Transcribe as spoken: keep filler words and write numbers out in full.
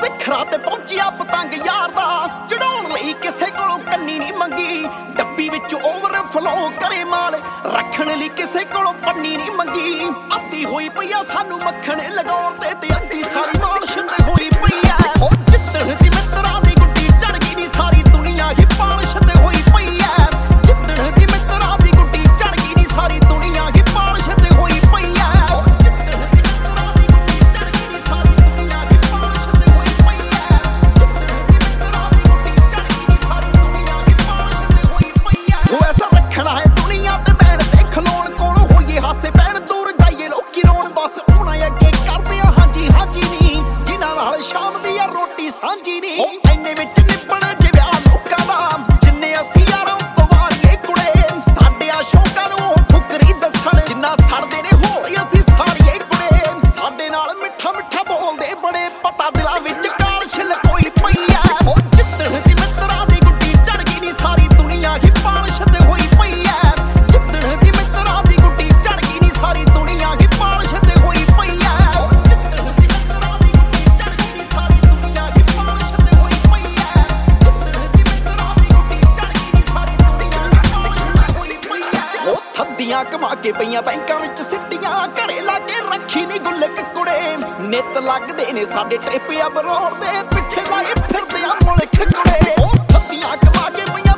ਸਿਖਰਾਂ ਤੇ ਪਹੁੰਚਿਆ ਪਤੰਗ ਯਾਰ ਦਾ ਚੜਾਉਣ ਲਈ ਕਿਸੇ ਕੋਲੋਂ ਕੰਨੀ ਨਹੀਂ ਮੰਗੀ ਡੱਬੀ ਵਿੱਚ ਓਵਰਫਲੋ ਕਰੇ ਮਾਲ ਰੱਖਣ ਲਈ ਕਿਸੇ ਕੋਲੋਂ ਪੰਨੀ ਨਹੀਂ ਮੰਗੀ ਅੱਧੀ ਹੋਈ ਪਈ ਆ ਸਾਨੂੰ ਮੱਖਣ ਲਗਾਉਣ ਤੇ ਤੇ ਅੱਧੀ ਸਾਰੀ ਮਾਲਸ਼ ਤੇ ਹੋਈ ਪਈ ਐ ਉਹ ਜਿੱਦਣ ਦੀ ਮਿੱਤਰਾਂ ਦੀ ਗੁੱਡੀ ਚੜ ਗਈ ਨੀ ਸਾਰੀ ਦੁਨੀਆ ਹੀ ਪਾਲਸ਼ ਤੇ ਹੋਈ ਪਈ ਐ ਜਿੱਦਣ ਦੀ ਮਿੱਤਰਾਂ ਦੀ ਗੁੱਡੀ ਚੜ ਗਈ ਨੀ ਸਾਰੀ ਦੁਨੀਆ ਹੀ ਪਾਲਸ਼ ਤੇ ਹੋਈ ਪਈ ਐ ਉਹ ਜਿੱਦਣ ਦੀ ਮਿੱਤਰਾਂ ਦੀ ਗੁੱਡੀ ਚੜ ਗਈ ਨੀ ਸਾਰੀ ਦੁਨੀਆ ਹੀ ਪਾਲਸ਼ ਤੇ ਹੋਈ ਪਈ ਐ ਜਿੱਦਣ ਦੀ ਮਿੱਤਰਾਂ ਦੀ ਗੁੱਡੀ ਚੜ ਗਈ ਨੀ ਸਾਰੀ ਦੁਨੀਆ ਹੀ ਪਾਲਸ਼ ਤੇ ਹੋਈ ਪਈ ਐ ਉਹ ਐਸਾ ਰੱਖਣਾ ਹੈ ਦੁਨੀਆ ਤੇ ਬੈਣ ਤੇ ਖਲੋਣ ਕੋਲ ਹੋਈਏ ਹਾਸੇ ਪੈਣ ਦੂਰ ਜਾਈਏ ਲੋਕੀ ਰੋਣ ਬਸ ਆਉਣਾ ਅੱਗੇ ਕਰਦੇ ਆ ਹਾਂਜੀ ਹਾਂਜੀ ਨੀ ਜਿਨ੍ਹਾਂ ਨਾਲ ਸ਼ਾਮ ਦੀ ਆ ਰੋਟੀ ਸਾਂਝੀ ਨੀ ਐਨੇ ਵਿੱਚ ਨਿਪਣ ਜਿਵਿਆ ਲੋਕਾਂ ਦਾ ਜਿੰਨੇ ਅਸੀਂ ਯਾਰਾਂ ਤੋਂ ਵਾਰੀਏ ਕੁੜੇ ਸਾਡੇ ਆ ਸ਼ੌਕਾਂ ਨੂੰ ਉਹ ਠੁਕਰੀ ਦੱਸਣ ਜਿੰਨਾ ਸੜਦੇ ਨੇ ਹੋਰ ਅਸੀਂ ਸਾਰੀਏ ਕੁੜੇ ਸਾਡੇ ਨਾਲ ਮਿੱਠਾ ਮਿੱਠਾ ਬੋਲਦੇ ਬੜੇ ਪਤਾ ਦਿਲਾਂ ਵਿੱਚ ਕਾਲਸ਼ ਲਕੋਈ ਪਈ ਐ ਉਹ ਜਿੱਦਣ ਦੀ ਮਿੱਤਰਾਂ ਦੀ ਗੁੱਡੀ ਚੜ ਗਈ ਨੀ ਸਾਰੀ ਦੁਨੀਆ ਹੀ ਪਾਲਸ਼ ਤੇ ਹੋਈ ਪਈ ਐ ਜਿੱਦਣ ਦੀ ਮਿੱਤਰਾਂ ਦੀ ਗੁੱਡੀ ਚੜ ਗਈ ਨੀ ਸਾਰੀ ਦੁਨੀਆ ਹੀ ਪਾਲਸ਼ ਤੇ ਹੋਈ ਪਈ ਐ ਉਹ ਜਿੱਦਣ ਦੀ ਮਿੱਤਰਾਂ ਦੀ ਗੁੱਡੀ ਚੜ ਗਈ ਨੀ ਸਾਰੀ ਦੁਨੀਆ ਹੀ ਪਾਲਸ਼ ਤੇ ਹੋਈ ਪਈ ਐ ਜਿੱਦਣ ਦੀ ਮਿੱਤਰਾਂ ਦੀ ਗੁੱਡੀ ਚੜ ਗਈ ਨੀ ਸਾਰੀ ਦੁਨੀਆ ਹੀ ਪਾਲਸ਼ ਤੇ ਹੋਈ ਪਈ ਐ ਉਹ ਥੱਦੀਆਂ ਕਮਾ ਕੇ ਪਈਆਂ ਬੈਂਕਾਂ ਵਿੱਚ ਸਿੱਟੀਆਂ ਘਰੇ ਲਾ ਕੇ ਰੱਖੀ ਨੀ ਗੁੱਲਕ ਕੁੜੇ ਨਿੱਤ ਲੱਗਦੇ ਨੇ ਸਾਡੇ ਟ੍ਰਿਪ ਆ ਬਰੋੜ ਦੇ ਪਿੱਛੇ ਲਾਏ ਫਿਰਦੇ ਆ ਮੁਲਕ ਕੁੜੇ ਉਹ ਥੱਦੀਆਂ ਕਮਾ ਕੇ ਪਈਆਂ